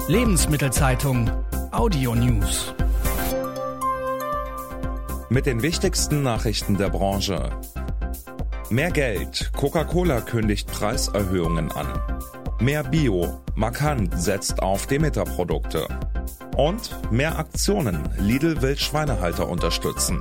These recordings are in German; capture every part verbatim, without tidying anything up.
Lebensmittelzeitung Audio News. Mit den wichtigsten Nachrichten der Branche. Mehr Geld. Coca-Cola kündigt Preiserhöhungen an. Mehr Bio. Markant setzt auf Demeter-Produkte. Und mehr Aktionen. Lidl will Schweinehalter unterstützen.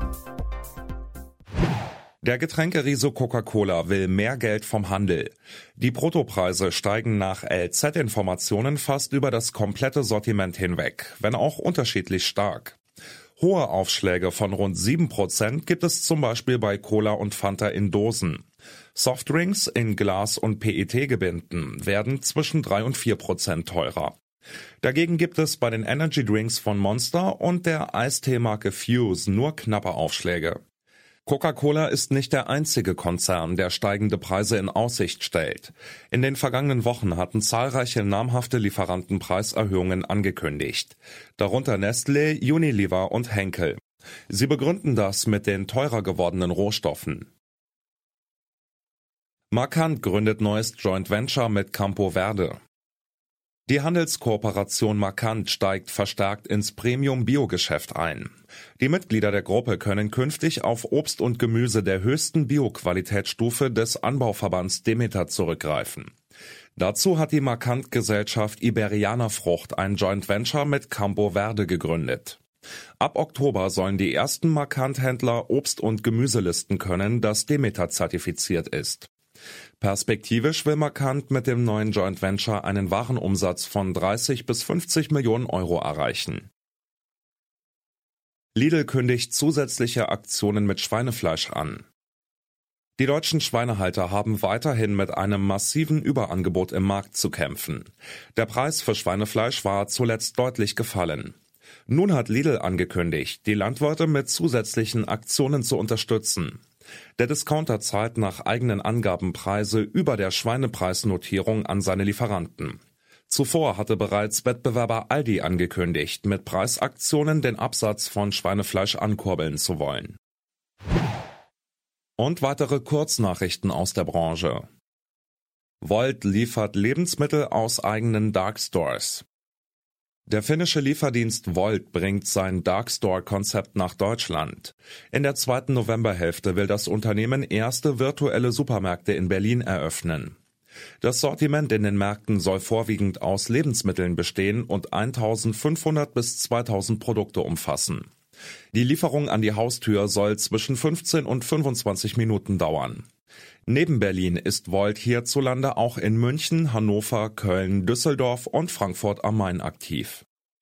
Der Getränkeriese Coca-Cola will mehr Geld vom Handel. Die Bruttopreise steigen nach L Z-Informationen fast über das komplette Sortiment hinweg, wenn auch unterschiedlich stark. Hohe Aufschläge von rund sieben Prozent gibt es zum Beispiel bei Cola und Fanta in Dosen. Softdrinks in Glas- und P E T-Gebinden werden zwischen drei und vier Prozent teurer. Dagegen gibt es bei den Energy Drinks von Monster und der Eistee-Marke Fuse nur knappe Aufschläge. Coca-Cola ist nicht der einzige Konzern, der steigende Preise in Aussicht stellt. In den vergangenen Wochen hatten zahlreiche namhafte Lieferanten Preiserhöhungen angekündigt. Darunter Nestlé, Unilever und Henkel. Sie begründen das mit den teurer gewordenen Rohstoffen. Markant gründet neues Joint Venture mit Campo Verde. Die Handelskooperation Markant steigt verstärkt ins Premium-Bio-Geschäft ein. Die Mitglieder der Gruppe können künftig auf Obst und Gemüse der höchsten Bio-Qualitätsstufe des Anbauverbands Demeter zurückgreifen. Dazu hat die Markant-Gesellschaft Iberianer Frucht ein Joint Venture mit Campo Verde gegründet. Ab Oktober sollen die ersten Markant-Händler Obst- und Gemüse listen können, das Demeter zertifiziert ist. Perspektivisch will Markant mit dem neuen Joint Venture einen Warenumsatz von dreißig bis fünfzig Millionen Euro erreichen. Lidl kündigt zusätzliche Aktionen mit Schweinefleisch an. Die deutschen Schweinehalter haben weiterhin mit einem massiven Überangebot im Markt zu kämpfen. Der Preis für Schweinefleisch war zuletzt deutlich gefallen. Nun hat Lidl angekündigt, die Landwirte mit zusätzlichen Aktionen zu unterstützen. Der Discounter zahlt nach eigenen Angaben Preise über der Schweinepreisnotierung an seine Lieferanten. Zuvor hatte bereits Wettbewerber Aldi angekündigt, mit Preisaktionen den Absatz von Schweinefleisch ankurbeln zu wollen. Und weitere Kurznachrichten aus der Branche. Wolt liefert Lebensmittel aus eigenen Dark Stores. Der finnische Lieferdienst Wolt bringt sein Dark Store-Konzept nach Deutschland. In der zweiten Novemberhälfte will das Unternehmen erste virtuelle Supermärkte in Berlin eröffnen. Das Sortiment in den Märkten soll vorwiegend aus Lebensmitteln bestehen und eintausendfünfhundert bis zweitausend Produkte umfassen. Die Lieferung an die Haustür soll zwischen fünfzehn und fünfundzwanzig Minuten dauern. Neben Berlin ist Wolt hierzulande auch in München, Hannover, Köln, Düsseldorf und Frankfurt am Main aktiv.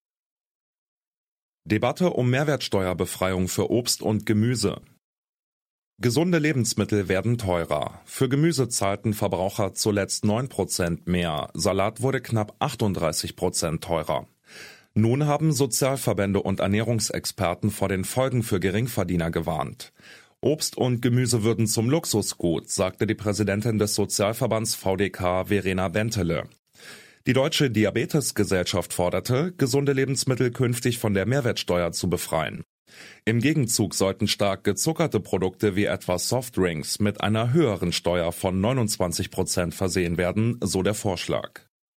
Debatte um Mehrwertsteuerbefreiung für Obst und Gemüse. Gesunde Lebensmittel werden teurer. Für Gemüse zahlten Verbraucher zuletzt neun Prozent mehr, Salat wurde knapp achtunddreißig Prozent teurer. Nun haben Sozialverbände und Ernährungsexperten vor den Folgen für Geringverdiener gewarnt. Obst und Gemüse würden zum Luxusgut, sagte die Präsidentin des Sozialverbands V D K Verena Bentele. Die Deutsche Diabetesgesellschaft forderte, gesunde Lebensmittel künftig von der Mehrwertsteuer zu befreien. Im Gegenzug sollten stark gezuckerte Produkte wie etwa Softdrinks mit einer höheren Steuer von neunundzwanzig Prozent versehen werden, so der Vorschlag.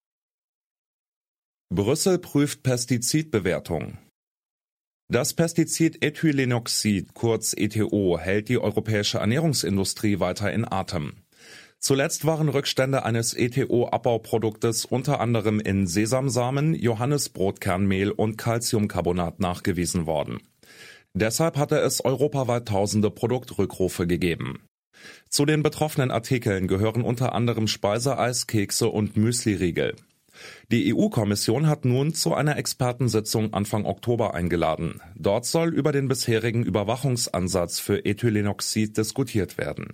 Brüssel prüft Pestizidbewertung. Das Pestizid Ethylenoxid, kurz E T O, hält die europäische Ernährungsindustrie weiter in Atem. Zuletzt waren Rückstände eines E T O-Abbauproduktes unter anderem in Sesamsamen, Johannisbrotkernmehl und Calciumcarbonat nachgewiesen worden. Deshalb hatte es europaweit tausende Produktrückrufe gegeben. Zu den betroffenen Artikeln gehören unter anderem Speiseeis, Kekse und Müsliriegel. Die E U-Kommission hat nun zu einer Expertensitzung Anfang Oktober eingeladen. Dort soll über den bisherigen Überwachungsansatz für Ethylenoxid diskutiert werden.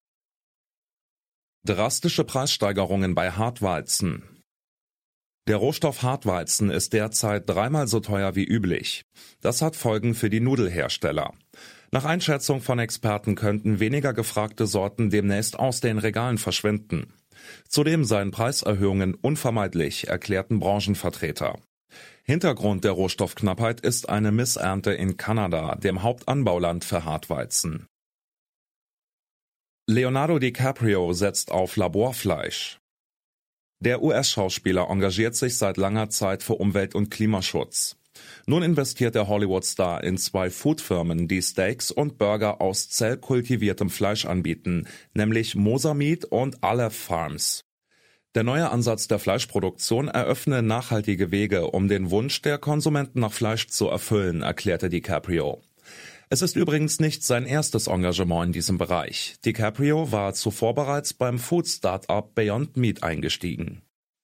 Drastische Preissteigerungen bei Hartweizen. Der Rohstoff Hartweizen ist derzeit dreimal so teuer wie üblich. Das hat Folgen für die Nudelhersteller. Nach Einschätzung von Experten könnten weniger gefragte Sorten demnächst aus den Regalen verschwinden. Zudem seien Preiserhöhungen unvermeidlich, erklärten Branchenvertreter. Hintergrund der Rohstoffknappheit ist eine Missernte in Kanada, dem Hauptanbauland für Hartweizen. Leonardo DiCaprio setzt auf Laborfleisch. Der U S-Schauspieler engagiert sich seit langer Zeit für Umwelt- und Klimaschutz. Nun investiert der Hollywood-Star in zwei Foodfirmen, die Steaks und Burger aus zellkultiviertem Fleisch anbieten, nämlich Moser Meat und Aleph Farms. Der neue Ansatz der Fleischproduktion eröffne nachhaltige Wege, um den Wunsch der Konsumenten nach Fleisch zu erfüllen, erklärte DiCaprio. Es ist übrigens nicht sein erstes Engagement in diesem Bereich. DiCaprio war zuvor bereits beim Food-Startup Beyond Meat eingestiegen.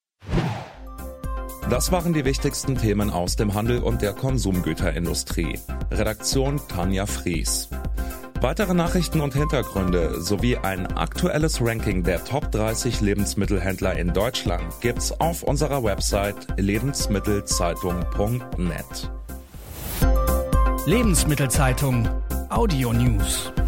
Das waren die wichtigsten Themen aus dem Handel und der Konsumgüterindustrie. Redaktion Tanja Fries. Weitere Nachrichten und Hintergründe sowie ein aktuelles Ranking der Top dreißig Lebensmittelhändler in Deutschland gibt's auf unserer Website lebensmittelzeitung punkt net. Lebensmittelzeitung Audio News.